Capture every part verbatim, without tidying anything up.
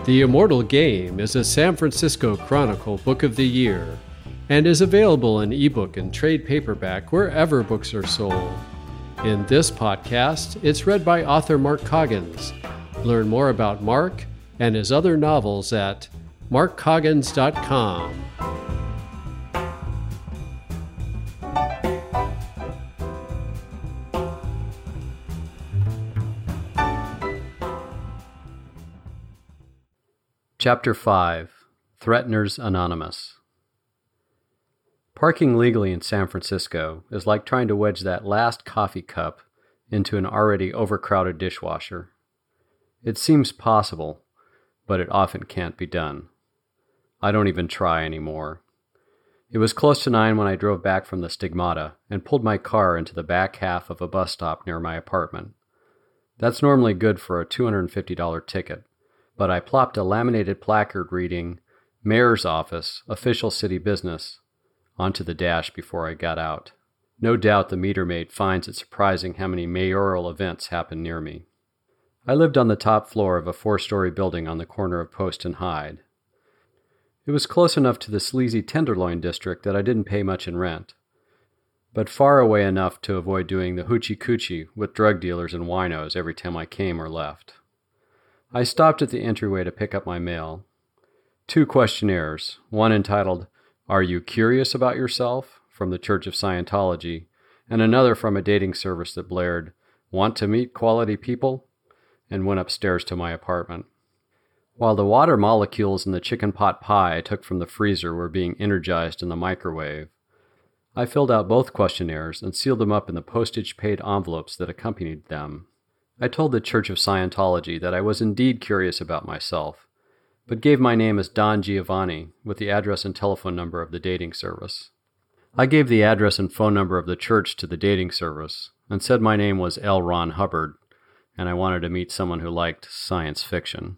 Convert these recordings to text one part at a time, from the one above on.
The Immortal Game is a San Francisco Chronicle Book of the Year and is available in ebook and trade paperback wherever books are sold. In this podcast, it's read by author Mark Coggins. Learn more about Mark and his other novels at mark coggins dot com. Chapter five. Threateners Anonymous. Parking legally in San Francisco is like trying to wedge that last coffee cup into an already overcrowded dishwasher. It seems possible, but it often can't be done. I don't even try anymore. It was close to nine when I drove back from the Stigmata and pulled my car into the back half of a bus stop near my apartment. That's normally good for a two hundred fifty dollars ticket, but I plopped a laminated placard reading, Mayor's Office, Official City Business, onto the dash before I got out. No doubt the meter maid finds it surprising how many mayoral events happen near me. I lived on the top floor of a four-story building on the corner of Post and Hyde. It was close enough to the sleazy Tenderloin district that I didn't pay much in rent, but far away enough to avoid doing the hoochie-coochie with drug dealers and winos every time I came or left. I stopped at the entryway to pick up my mail. Two questionnaires, one entitled, "Are you curious about yourself?" from the Church of Scientology, and another from a dating service that blared, "Want to meet quality people?" and went upstairs to my apartment. While the water molecules in the chicken pot pie I took from the freezer were being energized in the microwave, I filled out both questionnaires and sealed them up in the postage-paid envelopes that accompanied them. I told the Church of Scientology that I was indeed curious about myself, but gave my name as Don Giovanni with the address and telephone number of the dating service. I gave the address and phone number of the church to the dating service and said my name was L. Ron Hubbard, and I wanted to meet someone who liked science fiction.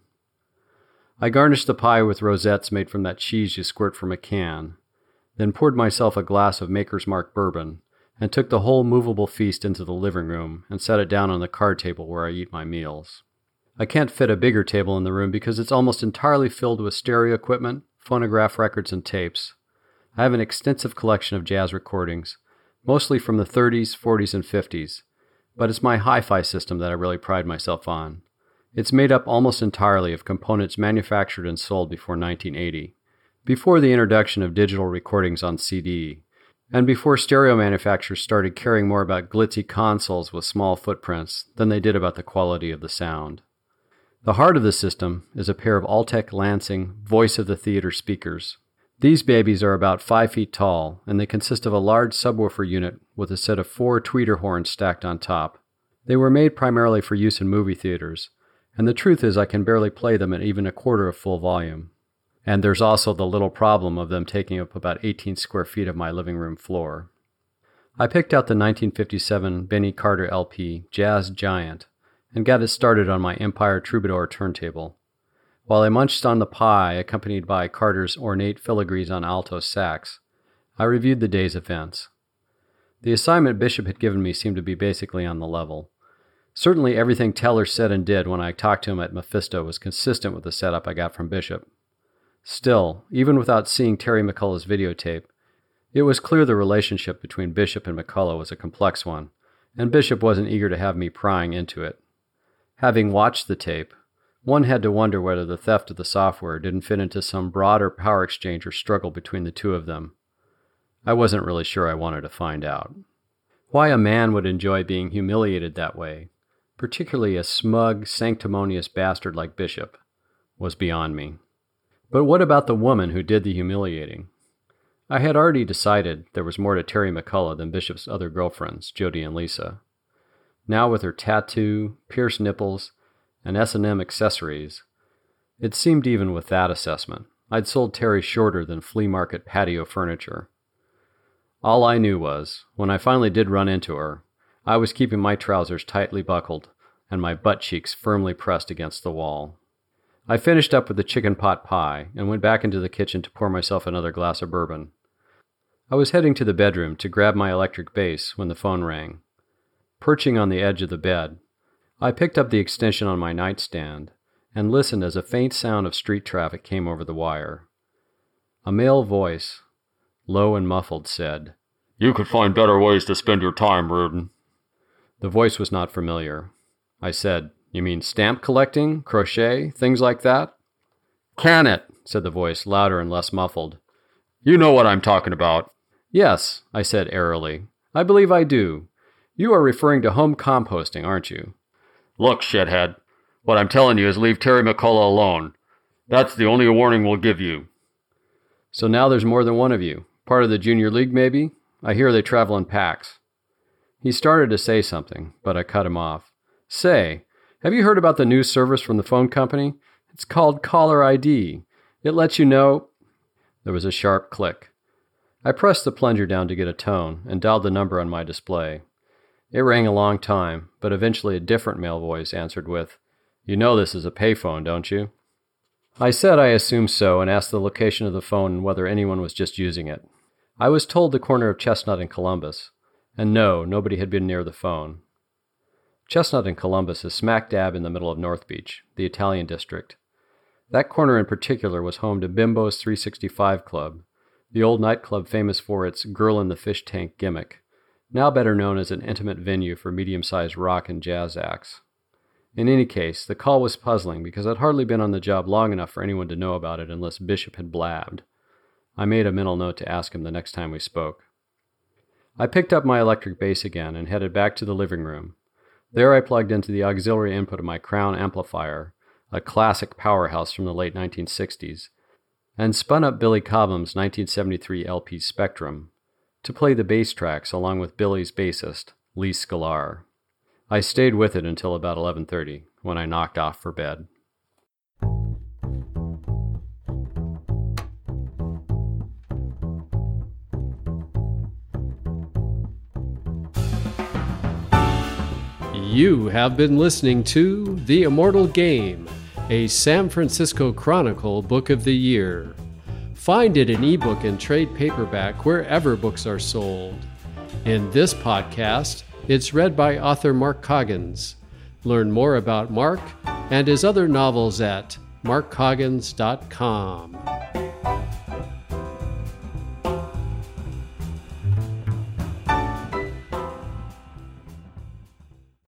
I garnished the pie with rosettes made from that cheese you squirt from a can, then poured myself a glass of Maker's Mark bourbon, and took the whole movable feast into the living room and set it down on the card table where I eat my meals. I can't fit a bigger table in the room because it's almost entirely filled with stereo equipment, phonograph records, and tapes. I have an extensive collection of jazz recordings, mostly from the thirties, forties, and fifties, but it's my hi-fi system that I really pride myself on. It's made up almost entirely of components manufactured and sold before nineteen eighty, before the introduction of digital recordings on C D, and before stereo manufacturers started caring more about glitzy consoles with small footprints than they did about the quality of the sound. The heart of the system is a pair of Altec Lansing Voice of the Theater speakers. These babies are about five feet tall, and they consist of a large subwoofer unit with a set of four tweeter horns stacked on top. They were made primarily for use in movie theaters, and the truth is I can barely play them at even a quarter of full volume. And there's also the little problem of them taking up about eighteen square feet of my living room floor. I picked out the nineteen fifty-seven Benny Carter L P, Jazz Giant, and got it started on my Empire Troubadour turntable. While I munched on the pie accompanied by Carter's ornate filigrees on alto sax, I reviewed the day's events. The assignment Bishop had given me seemed to be basically on the level. Certainly everything Teller said and did when I talked to him at Mephisto was consistent with the setup I got from Bishop. Still, even without seeing Terry McCullough's videotape, it was clear the relationship between Bishop and McCullough was a complex one, and Bishop wasn't eager to have me prying into it. Having watched the tape, one had to wonder whether the theft of the software didn't fit into some broader power exchange or struggle between the two of them. I wasn't really sure I wanted to find out. Why a man would enjoy being humiliated that way, particularly a smug, sanctimonious bastard like Bishop, was beyond me. But what about the woman who did the humiliating? I had already decided there was more to Terry McCullough than Bishop's other girlfriends, Jody and Lisa. Now with her tattoo, pierced nipples, and S and M accessories, it seemed even with that assessment, I'd sold Terry shorter than flea market patio furniture. All I knew was, when I finally did run into her, I was keeping my trousers tightly buckled and my butt cheeks firmly pressed against the wall. I finished up with the chicken pot pie and went back into the kitchen to pour myself another glass of bourbon. I was heading to the bedroom to grab my electric bass when the phone rang. Perching on the edge of the bed, I picked up the extension on my nightstand and listened as a faint sound of street traffic came over the wire. A male voice, low and muffled, said, "You could find better ways to spend your time, Reardon." The voice was not familiar. I said, "You mean stamp collecting, crochet, things like that?" "Can it," said the voice, louder and less muffled. "You know what I'm talking about." "Yes," I said airily. "I believe I do. You are referring to home composting, aren't you?" "Look, shithead, what I'm telling you is leave Terry McCullough alone. That's the only warning we'll give you." "So now there's more than one of you. Part of the junior league, maybe? I hear they travel in packs." He started to say something, but I cut him off. "Say, have you heard about the new service from the phone company? It's called Caller I D. It lets you know—" There was a sharp click. I pressed the plunger down to get a tone and dialed the number on my display. It rang a long time, but eventually a different male voice answered with, "You know this is a payphone, don't you?" I said I assumed so and asked the location of the phone and whether anyone was just using it. I was told the corner of Chestnut and Columbus, and no, nobody had been near the phone. Chestnut and Columbus is smack dab in the middle of North Beach, the Italian district. That corner in particular was home to Bimbo's three sixty-five Club, the old nightclub famous for its girl in the fish tank gimmick, now better known as an intimate venue for medium-sized rock and jazz acts. In any case, the call was puzzling because I'd hardly been on the job long enough for anyone to know about it unless Bishop had blabbed. I made a mental note to ask him the next time we spoke. I picked up my electric bass again and headed back to the living room. There I plugged into the auxiliary input of my Crown amplifier, a classic powerhouse from the late nineteen sixties, and spun up Billy Cobham's nineteen seventy-three L P Spectrum to play the bass tracks along with Billy's bassist, Lee Sklar. I stayed with it until about eleven thirty, when I knocked off for bed. You have been listening to The Immortal Game, a San Francisco Chronicle Book of the Year. Find it in ebook and trade paperback wherever books are sold. In this podcast, it's read by author Mark Coggins. Learn more about Mark and his other novels at mark coggins dot com.